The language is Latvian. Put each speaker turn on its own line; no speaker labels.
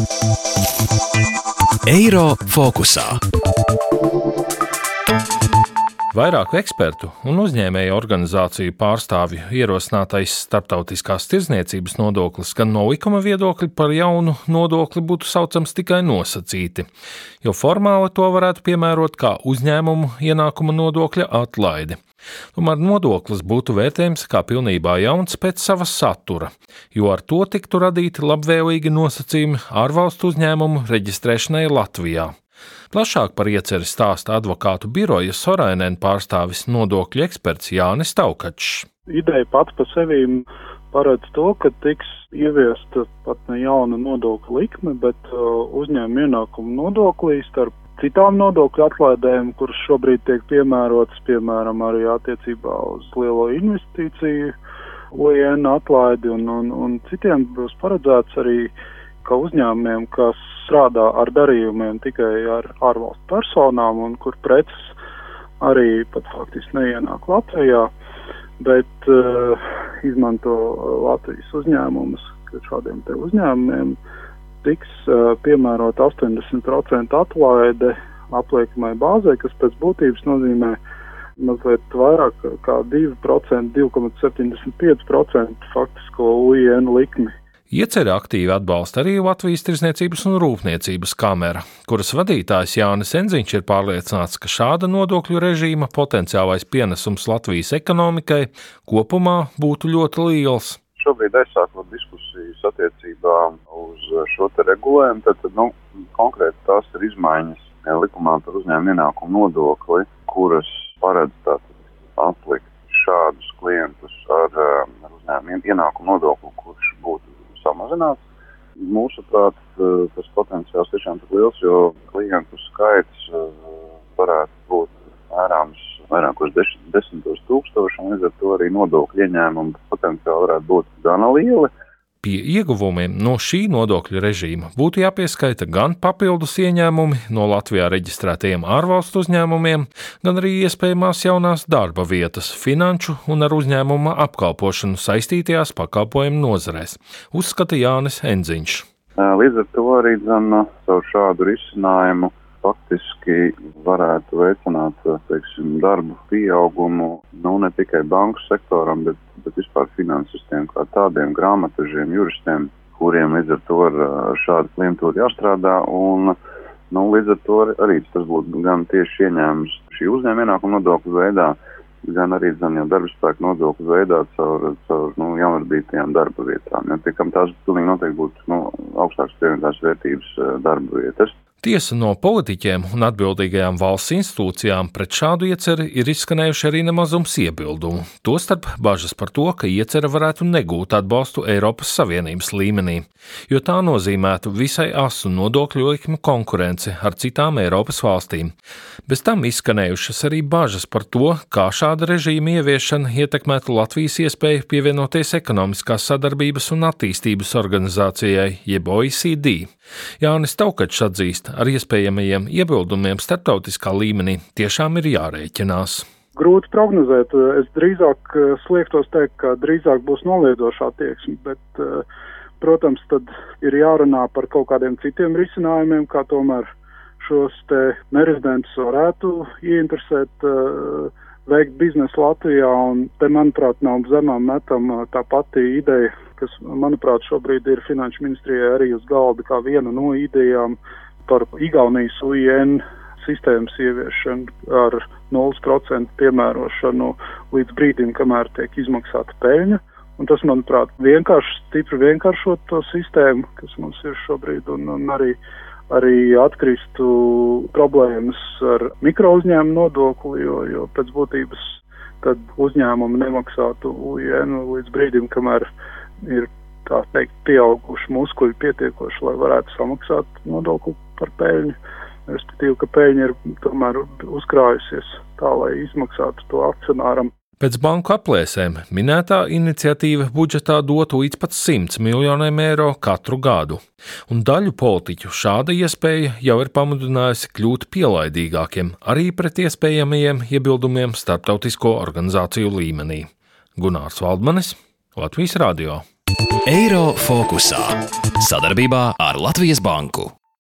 Eiro fokusā.
Vairāku ekspertu un uzņēmēju organizāciju pārstāvju ierosinātais starptautiskās tirdzniecības nodoklis gan no likuma viedokļa par jaunu nodokli būtu saucams tikai nosacīti, jo formāli to varētu piemērot kā uzņēmumu ienākuma nodokļa atlaidi. Tomēr nodoklis būtu vērtējams kā pilnībā jauns pēc sava satura, jo ar to tiktu radīti labvēlīgi nosacījumi ārvalstu uzņēmumu reģistrēšanai Latvijā. Plašāk par ieceri stāsta advokātu biroja Sorainen pārstāvis nodokļu eksperts Jānis Taukačs.
Ideja pats par sevi paredz to, ka tiks ieviesta pat ne jauna nodokļa likme, bet uzņēmuma ienākuma nodoklī starp citām nodokļu atlaidēm, kuras šobrīd tiek piemērotas, piemēram, arī attiecībā uz lielo investīciju, OIN atlaidi un citiem būs paredzēts arī, ka uzņēmumiem, kas strādā ar darījumiem tikai ar ārvalstu personām un kur preces arī pat faktiski neienāk Latvijā, bet izmanto Latvijas uzņēmumus, ka šādiem te uzņēmumiem tiks piemērot 80% atlaide apliekamai bāzē, kas pēc būtības nozīmē mazliet vairāk kā 2%, 2,75% faktisko OIN likmi.
Ieceri aktīvi atbalsta arī Latvijas Tirdzniecības un Rūpniecības kamera, kuras vadītājs Jānis Enziņš ir pārliecināts, ka šāda nodokļu režīma potenciālais pienesums Latvijas ekonomikai kopumā būtu ļoti liels.
Šobrīd aizsākot diskusijas attiecībā uz šo te regulējumu, tad konkrēti tās ir izmaiņas likumā par uzņēmumu ienākumu nodokli, kuras paredz aplikt šādus klientus ar uzņēmumu ienākumu nodokli, kurš būtu samazināts. Mūsuprāt, tas potenciāls tiešām tik liels, jo klientu skaits varētu būt mērāms vairākos 10 tūkstoši, un līdz ar to arī nodokļu ieņēmumu potenciāli varētu būt gana lieli.
Pie ieguvumiem no šī nodokļu režīma būtu jāpieskaita gan papildus ieņēmumi no Latvijā reģistrētajiem ārvalstu uzņēmumiem, gan arī iespējamās jaunās darba vietas, finanšu un ar uzņēmuma apkalpošanu saistītajās pakalpojumu nozarēs, uzskata Jānis Enziņš.
Līdz ar to arī caur šādu risinājumu faktiski varētu veicināt, darbu pieaugumu, ne tikai banku sektoram, bet vispār finanses sistēmu kā tādiem grāmatažiem, juristiem, kuriem līdz ar to ar šādu klientūru jāstrādā, un līdz ar to arī tas būtu gan tieši ieņēmums šī uzņēmuma ienākuma nodokļu veidā, gan arī jau darbspēka nodokļu veidā caur jaunradītajām darba vietām. Tikam tās pilnīgi noteikti būtu augstākas pievienotās vērtības darba vietas.
Tiesa no politiķiem un atbildīgajām valsts institūcijām pret šādu ieceri ir izskanējuši arī nemazums iebildumu. Tostarp bažas par to, ka iecere varētu negūt atbalstu Eiropas Savienības līmenī, jo tā nozīmētu visai asu nodokļu likmu konkurenci ar citām Eiropas valstīm. Bez tam izskanējušas arī bažas par to, kā šāda režīma ieviešana ietekmētu Latvijas iespēju pievienoties ekonomiskās sadarbības un attīstības organizācijai, jeb OECD. Jānis Taukačs atzīst, ar iespējamajiem iebildumiem starptautiskā līmenī tiešām ir jārēķinās.
Grūti prognozēt. Es drīzāk sliektos teikt, ka drīzāk būs noliedošā attieksme, bet, protams, tad ir jārunā par kaut kādiem citiem risinājumiem, kā tomēr šos te nerezidentus varētu ieinteresēt veikt biznesu Latvijā, un te, manuprāt, nav zemām metama tā pati ideja, kas, manuprāt, šobrīd ir Finanšu ministrijai arī uz galda kā viena no idejām par Igaunijas OIN sistēmas ieviešanu ar 0% piemērošanu līdz brīdim, kamēr tiek izmaksāta peļņa. Un tas, manuprāt, stipri vienkāršot to sistēmu, kas mums ir šobrīd, un arī atkristu problēmas ar mikrouzņēmumu nodokli, jo pēc būtības tad uzņēmumi nemaksātu OIN līdz brīdim, kamēr ir, tā teikt, pieauguši muskuļi pietiekoši, lai varētu samaksāt nodokli par peļņu. Respektīvi, ka peļņa ir tomēr uzkrājusies tā, lai izmaksātu to akcionāram.
Pēc banku aplēsēm minētā iniciatīva budžetā dotu līdz pat 100 miljoniem eiro katru gadu, un daļu politiķu šāda iespēja jau ir pamudinājusi kļūt pielaidīgākiem arī pret iespējamajiem iebildumiem starptautisko organizāciju līmenī. Gunārs Valdmanis, Latvijas Radio.
Eiro fokusā. Sadarbībā ar Latvijas Banku.